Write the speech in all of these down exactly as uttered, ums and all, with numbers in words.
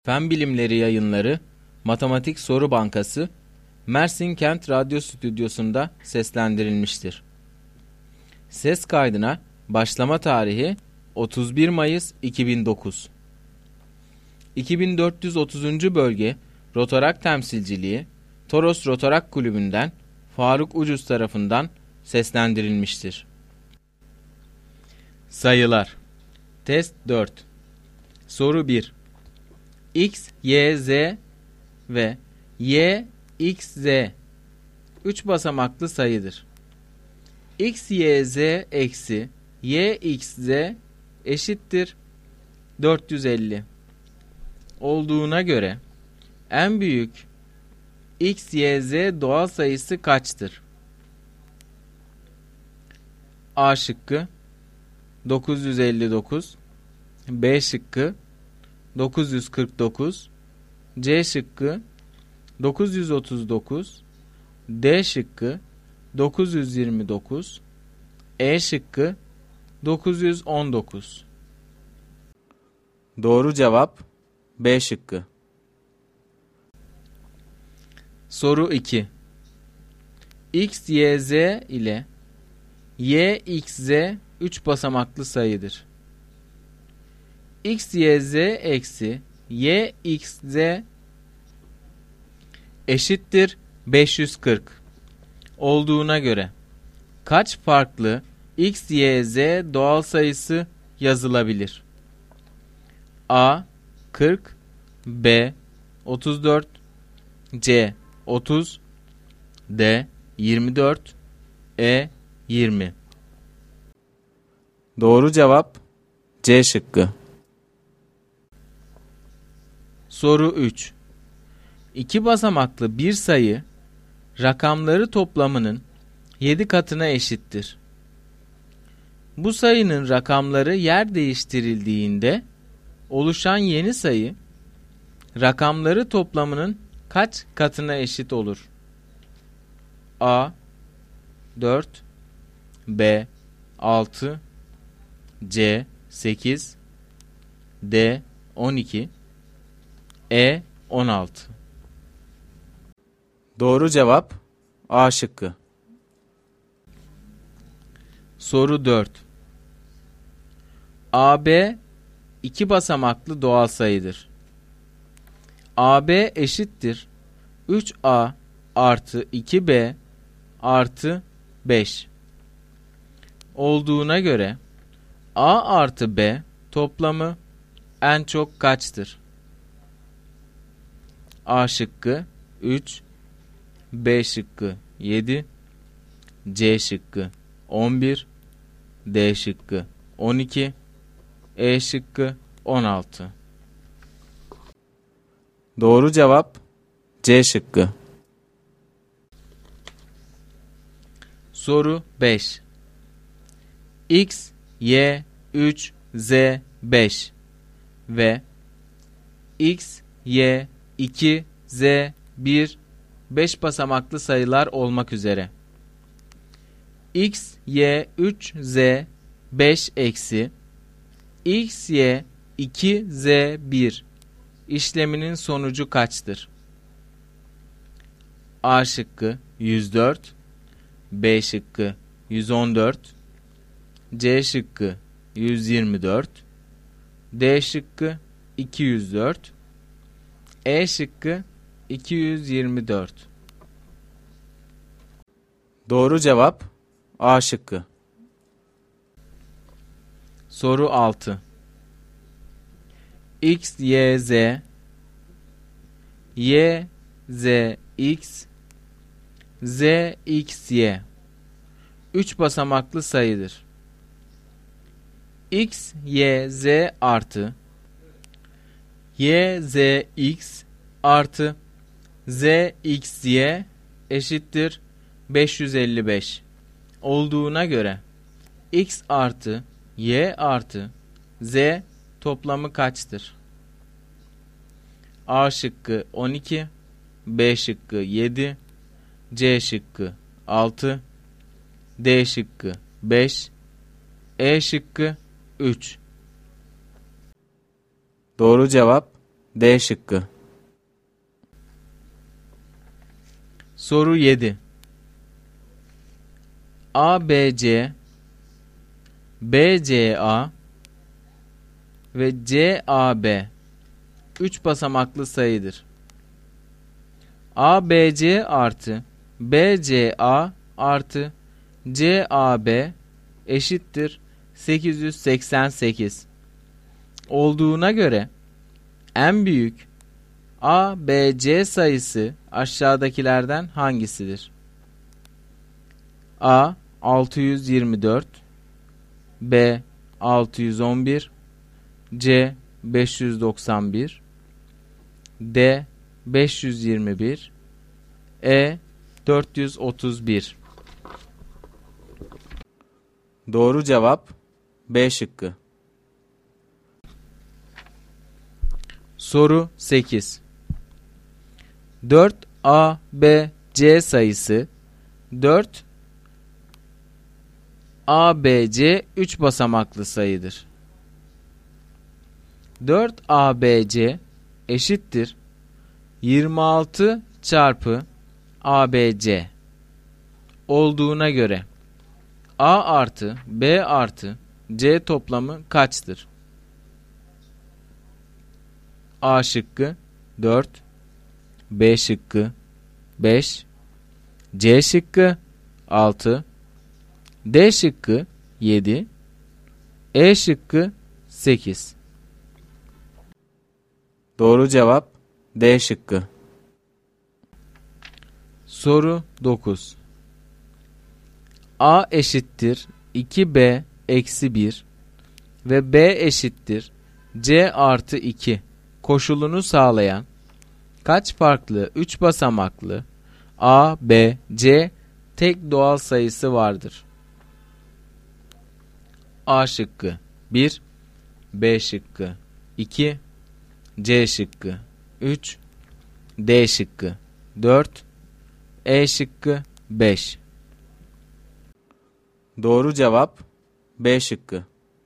Fen Bilimleri Yayınları Matematik Soru Bankası Mersin Kent Radyo Stüdyosu'nda seslendirilmiştir. Ses kaydına başlama tarihi otuz bir Mayıs iki bin dokuz. iki bin dört yüz otuzuncu Bölge Rotorak Temsilciliği Toros Rotorak Kulübü'nden Faruk Ucuz tarafından seslendirilmiştir. Sayılar. Test dört. Soru bir. X, Y, Z ve Y, X, Z üç basamaklı sayıdır. X, Y, Z eksi Y, X, Z eşittir dört yüz elli olduğuna göre en büyük X, Y, Z doğal sayısı kaçtır? A şıkkı dokuz yüz elli dokuz, B şıkkı dokuz yüz kırk dokuz, C şıkkı dokuz yüz otuz dokuz, D şıkkı dokuz yüz yirmi dokuz, E şıkkı dokuz yüz on dokuz. Doğru cevap B şıkkı. Soru iki. X, Y, Z ile Y, X, Z üç basamaklı sayıdır. X, Y, Z eksi Y, X, Z eşittir beş yüz kırk olduğuna göre kaç farklı X, Y, Z doğal sayısı yazılabilir? A kırk, B otuz dört, C otuz, D yirmi dört, E yirmi. Doğru cevap C şıkkı. Soru üç. İki basamaklı bir sayı rakamları toplamının yedi katına eşittir. Bu sayının rakamları yer değiştirildiğinde oluşan yeni sayı rakamları toplamının kaç katına eşit olur? A dört, B altı, C sekiz, D on iki, E on altı. Doğru cevap A şıkkı. Soru dört. A B iki basamaklı doğal sayıdır. A B eşittir üç A artı iki B artı beş olduğuna göre A artı B toplamı en çok kaçtır? A şıkkı üç, B şıkkı yedi, C şıkkı on bir, D şıkkı on iki, E şıkkı on altı. Doğru cevap C şıkkı. Soru beş. X, Y, üç, Z, beş ve X, Y, iki, Z, bir, beş basamaklı sayılar olmak üzere. X, Y, üç, Z, beş eksi X, Y, iki, Z, bir işleminin sonucu kaçtır? A şıkkı yüz dört, B şıkkı yüz on dört, C şıkkı yüz yirmi dört, D şıkkı iki yüz dört, E şıkkı iki yüz yirmi dört. Doğru cevap A şıkkı. Soru altı. X, Y, Z, Y, Z, X, Z, X, Y üç basamaklı sayıdır. X, Y, Z artı Y, Z, X artı Z, X, Y eşittir beş yüz elli beş olduğuna göre X artı Y artı Z toplamı kaçtır? A şıkkı on iki, B şıkkı yedi, C şıkkı altı, D şıkkı beş, E şıkkı üç. Doğru cevap D şıkkı. Soru yedi. A B C, B C A ve C A B üç basamaklı sayıdır. A B C artı B C A artı C A B eşittir sekiz yüz seksen sekiz olduğuna göre en büyük A B C sayısı aşağıdakilerden hangisidir? A altı yüz yirmi dört, B altı yüz on bir, C beş yüz doksan bir, D beş yüz yirmi bir, E dört yüz otuz bir. Doğru cevap B şıkkı. Soru sekiz. dört A B C sayısı dört A B C üç basamaklı sayıdır. dört A B C eşittir yirmi altı çarpı A B C olduğuna göre A artı B artı C toplamı kaçtır? A şıkkı dört, B şıkkı beş, C şıkkı altı, D şıkkı yedi, E şıkkı sekiz. Doğru cevap D şıkkı. Soru dokuz. A eşittir iki B eksi bir ve B eşittir C artı iki koşulunu sağlayan kaç farklı üç basamaklı A, B, C tek doğal sayısı vardır? A şıkkı bir, B şıkkı iki, C şıkkı üç, D şıkkı dört, E şıkkı beş. Doğru cevap B şıkkı.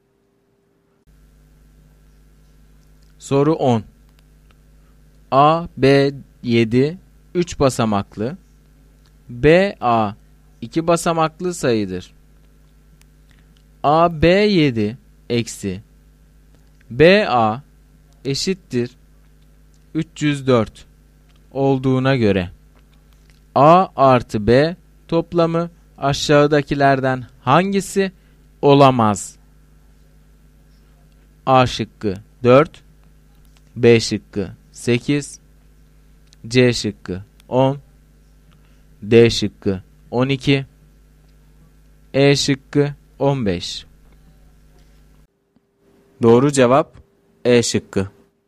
Soru on. A, B yedi üç basamaklı, B, A iki basamaklı sayıdır. A, B yedi eksi B, A eşittir üç yüz dört olduğuna göre A artı B toplamı aşağıdakilerden hangisi olamaz? A şıkkı dört, B şıkkı sekiz, C şıkkı on, D şıkkı on iki, E şıkkı on beş. Doğru cevap E şıkkı.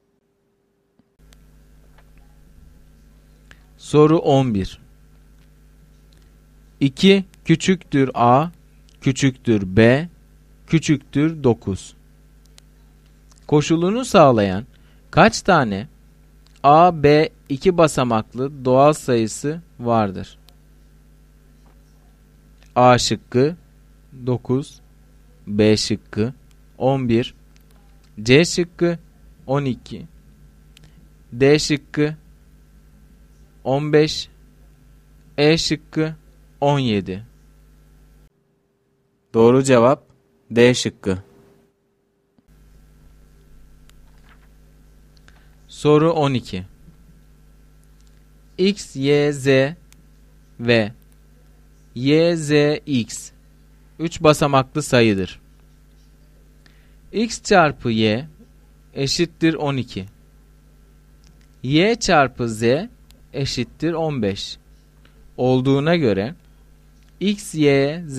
Soru on bir. iki küçüktür A, küçüktür B, küçüktür dokuz. Koşulunu sağlayan kaç tane A, B iki basamaklı doğal sayısı vardır? A şıkkı dokuz, B şıkkı on bir, C şıkkı on iki, D şıkkı on beş, E şıkkı on yedi. Doğru cevap D şıkkı. Soru on iki. X, Y, Z ve Y, Z, X üç basamaklı sayıdır. X çarpı Y eşittir on iki. Y çarpı Z eşittir on beş. Olduğuna göre X, Y, Z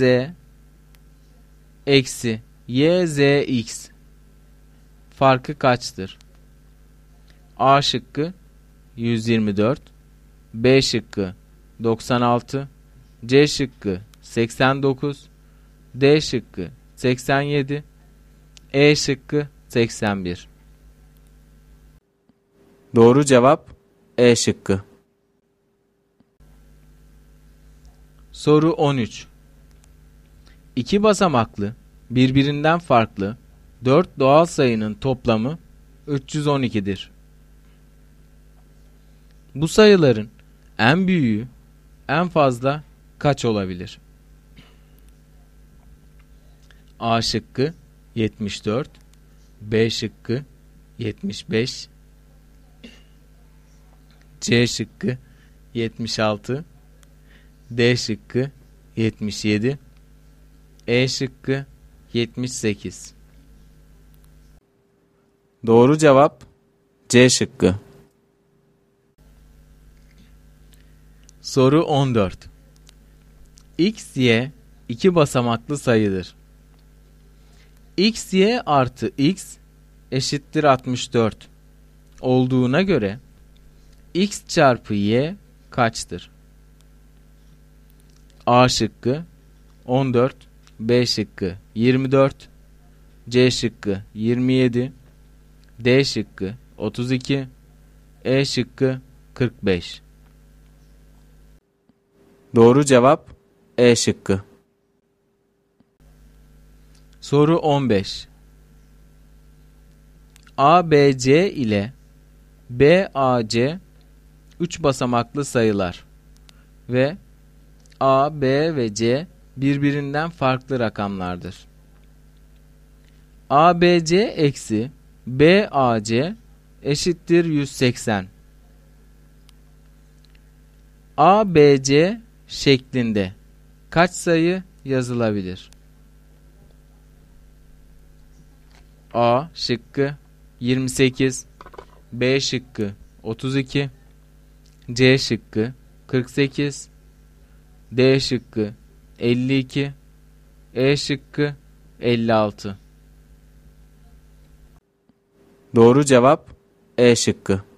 eksi Y, Z, X farkı kaçtır? A şıkkı yüz yirmi dört, B şıkkı doksan altı, C şıkkı seksen dokuz, D şıkkı seksen yedi, E şıkkı seksen bir. Doğru cevap E şıkkı. Soru on üç. İki basamaklı, birbirinden farklı dört doğal sayının toplamı üç yüz on iki'dir. Bu sayıların en büyüğü en fazla kaç olabilir? A şıkkı yetmiş dört, B şıkkı yetmiş beş, C şıkkı yetmiş altı, D şıkkı yetmiş yedi, E şıkkı yetmiş sekiz. Doğru cevap C şıkkı. Soru on dört. X, Y iki basamaklı sayıdır. X, Y artı X eşittir altmış dört olduğuna göre X çarpı Y kaçtır? A şıkkı on dört, B şıkkı yirmi dört, C şıkkı yirmi yedi, D şıkkı otuz iki, E şıkkı kırk beş. Doğru cevap E şıkkı. Soru on beş. A B C ile B A C üç basamaklı sayılar ve A, B ve C birbirinden farklı rakamlardır. A B C eksi B A C eşittir yüz seksen. A B C şeklinde kaç sayı yazılabilir? A şıkkı yirmi sekiz, B şıkkı otuz iki, C şıkkı kırk sekiz, D şıkkı elli iki, E şıkkı elli altı. Doğru cevap E şıkkı.